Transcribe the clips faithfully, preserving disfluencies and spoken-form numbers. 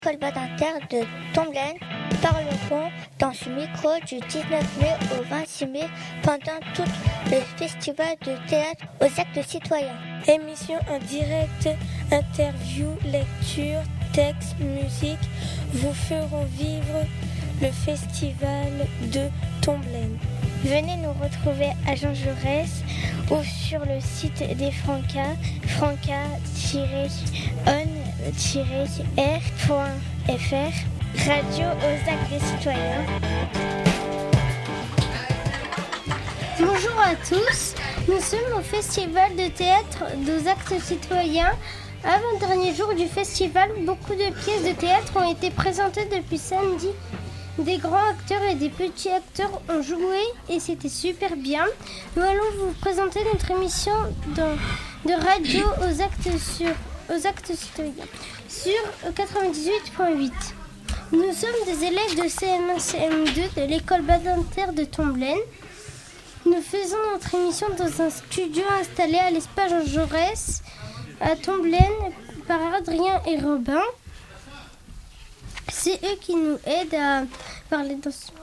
École Badinter de Tomblaine parleront dans ce micro du dix-neuf mai au vingt-six mai pendant tout le festival de théâtre aux actes citoyens. Émission en direct, interviews, lectures, textes, musique vous feront vivre le festival de Tomblaine. Venez nous retrouver à Jean Jaurès ou sur le site des Francas, franca tiret on tiret r point f r, radio aux actes citoyens. Bonjour à tous, nous sommes au festival de théâtre des actes citoyens. Avant-dernier jour du festival, beaucoup de pièces de théâtre ont été présentées depuis samedi. Des grands acteurs et des petits acteurs ont joué et c'était super bien. Nous allons vous présenter notre émission dans, de radio aux actes, sur, aux actes citoyens sur quatre-vingt-dix-huit point huit. Nous sommes des élèves de C M un C M deux de l'école Badinter de Tomblaine. Nous faisons notre émission dans un studio installé à l'espace Jean Jaurès à Tomblaine par Adrien et Robin. C'est eux qui nous aident à parler dans ce...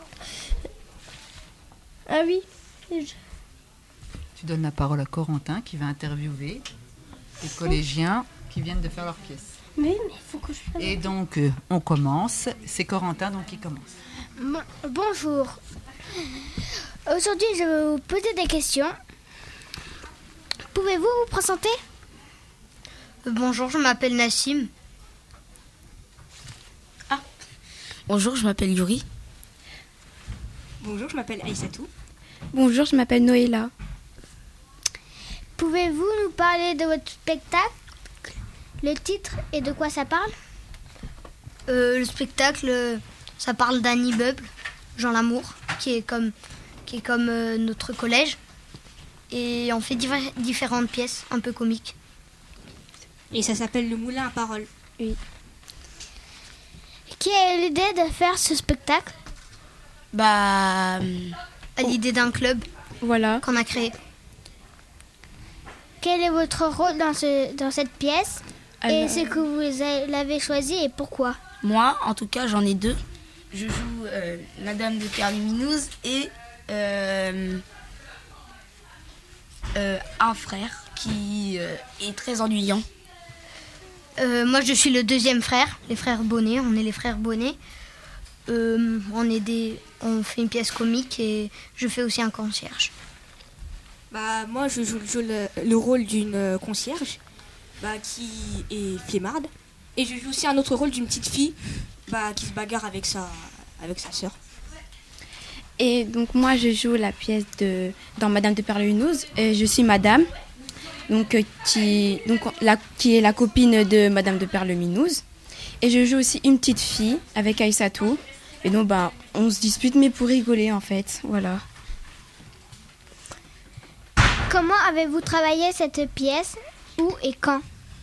Ah oui. Je... Tu donnes la parole à Corentin qui va interviewer les collégiens qui viennent de faire leur pièce. Mais mais il faut que je fasse... Et donc, euh, on commence. C'est Corentin donc qui commence. Bon, bonjour. Aujourd'hui, je vais vous poser des questions. Pouvez-vous vous présenter ? Bonjour, je m'appelle Nassim. Bonjour, je m'appelle Yuri. Bonjour, je m'appelle Aïssatou. Bonjour, je m'appelle Noéla. Pouvez-vous nous parler de votre spectacle, le titre et de quoi ça parle ? euh, Le spectacle, ça parle d'un immeuble, Jean Lamour, qui est comme, qui est comme euh, notre collège. Et on fait diver- différentes pièces un peu comiques. Et ça s'appelle Le Moulin à Parole. Oui. Qui a eu l'idée de faire ce spectacle ? Bah, à l'idée d'un club Voilà. qu'on a créé. Quel est votre rôle dans, ce, dans cette pièce ? Alors... Et ce que vous l'avez choisi et pourquoi ? Moi, en tout cas, j'en ai deux. Je joue euh, la dame de Pierre Luminouse et euh, euh, un frère qui euh, est très ennuyant. Euh, moi, je suis le deuxième frère, les frères Bonnet. On est les frères Bonnet. Euh, on, est des, on fait une pièce comique et je fais aussi un concierge. Bah, moi, je joue, je joue le, le rôle d'une euh, concierge bah, qui est flemmarde. Et je joue aussi un autre rôle d'une petite fille bah, qui se bagarre avec sa, avec sa sœur. Et donc moi, je joue la pièce de dans Madame de Perle-Hunouze. Et je suis Madame, donc euh, qui donc la qui est la copine de Madame de Perle-Hunouze. Et je joue aussi une petite fille avec Aïssatou. Et donc bah on se dispute mais pour rigoler en fait, voilà. Comment avez-vous travaillé cette pièce ? Où et quand ?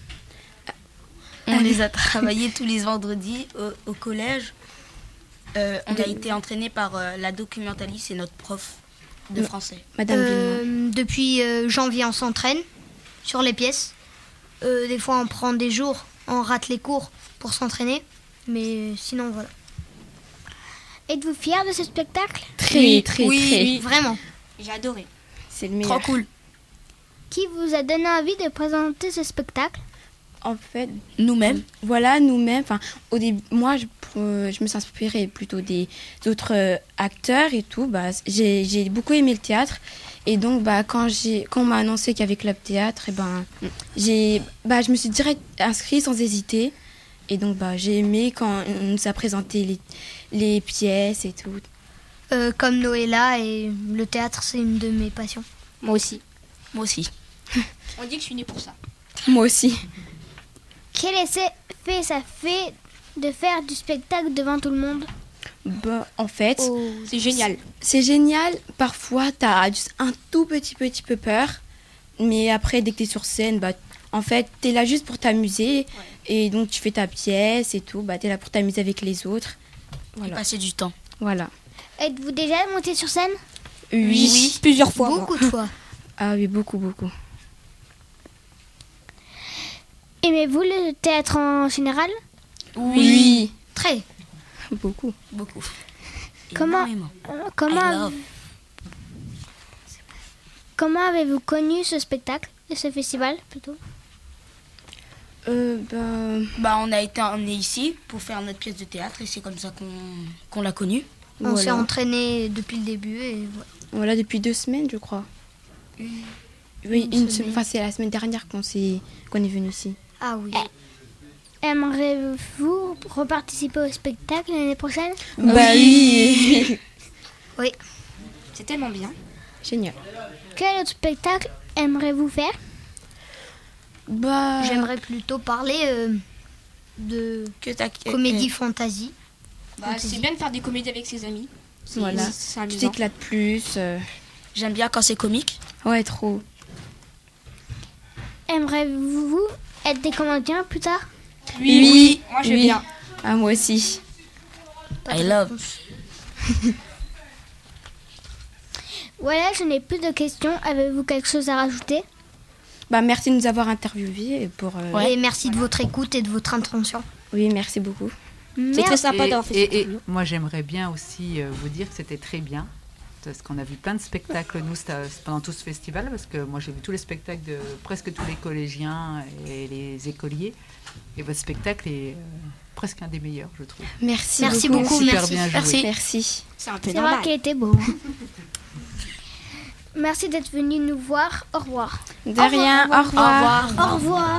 On les a travaillés tous les vendredis au, au collège. Euh, on a été entraînés par euh, la documentaliste et notre prof de français. Madame Euh, Villemont. depuis euh, janvier, on s'entraîne sur les pièces. Euh, des fois, on prend des jours, on rate les cours pour s'entraîner. Mais sinon, voilà. Êtes-vous fiers de ce spectacle ? Très oui, très oui, très. oui, vraiment. J'ai adoré. C'est le meilleur. Trop cool. Qui vous a donné envie de présenter ce spectacle ? En fait, Nous-mêmes. voilà, nous-mêmes. Enfin, au début, moi, je, euh, je me suis inspirée plutôt des autres euh, acteurs et tout. Bah, j'ai, j'ai beaucoup aimé le théâtre. Et donc, bah, quand, j'ai, quand on m'a annoncé qu'il y avait Club Théâtre, et ben, j'ai, bah, je me suis direct inscrite sans hésiter. Et donc, bah, j'ai aimé quand on nous a présenté les, les pièces et tout. Euh, comme Noëlla, et le théâtre, c'est une de mes passions. Moi aussi. Moi aussi. On dit que je suis née pour ça. Moi aussi. Quel effet ça fait de faire du spectacle devant tout le monde ? Bah, en fait, Oh, c'est génial. c'est génial. Parfois, tu as juste un tout petit, petit peu peur. Mais après, dès que tu es sur scène, bah, en fait, tu es là juste pour t'amuser. Ouais. Et donc, tu fais ta pièce et tout. Bah, tu es là pour t'amuser avec les autres. Voilà. Et passer du temps. Voilà. Êtes-vous déjà monté sur scène ? Oui. Oui, plusieurs fois. Beaucoup moi. de fois. Ah oui, beaucoup, beaucoup. Aimez-vous le théâtre en général ? Oui. Très. Beaucoup. Beaucoup. Comment, Énormément. euh, comment, I love. comment avez-vous connu ce spectacle et ce festival plutôt? Euh, bah, Bah, on a été emmenés ici pour faire notre pièce de théâtre et c'est comme ça qu'on qu'on l'a connue. On voilà. s'est entraîné depuis le début et voilà. Voilà, depuis deux semaines, je crois. Une, Oui, une une semaine. semaine. Enfin, c'est la semaine dernière qu'on s'est qu'on est venu ici. Ah oui. Aimeriez-vous reparticiper au spectacle l'année prochaine? Bah oui. Oui. C'est tellement bien. Génial. Quel autre spectacle aimeriez-vous faire? Bah. J'aimerais plutôt parler euh, de Que t'as comédie fantasy. Bah, c'est bien de faire des comédies avec ses amis. C'est- Voilà. C'est Tu amusant. t'éclates plus. euh, J'aime bien quand c'est comique. Ouais, trop. Aimeriez-vous être des comédiens plus tard? Oui, Oui, oui, moi j'aime oui. bien. Ah, moi aussi. I love. Voilà, je n'ai plus de questions. Avez-vous quelque chose à rajouter? Bah, merci de nous avoir interviewés et pour. euh, Et merci de votre écoute et de votre attention. Oui, merci beaucoup. C'est très sympa Et, d'avoir fait et- cette et interview. moi, j'aimerais bien aussi euh, vous dire que c'était très bien. Parce qu'on a vu plein de spectacles, nous, c'était- pendant tout ce festival. Parce que moi, j'ai vu tous les spectacles de presque tous les collégiens et les écoliers. Et votre spectacle est euh, presque un des meilleurs, je trouve. Merci, Merci beaucoup. beaucoup. Super merci. bien joué. Merci. Merci. C'est un peu C'est vrai normal. qu'il était beau. Merci d'être venu nous voir. Au revoir. De rien. Au revoir. Au revoir.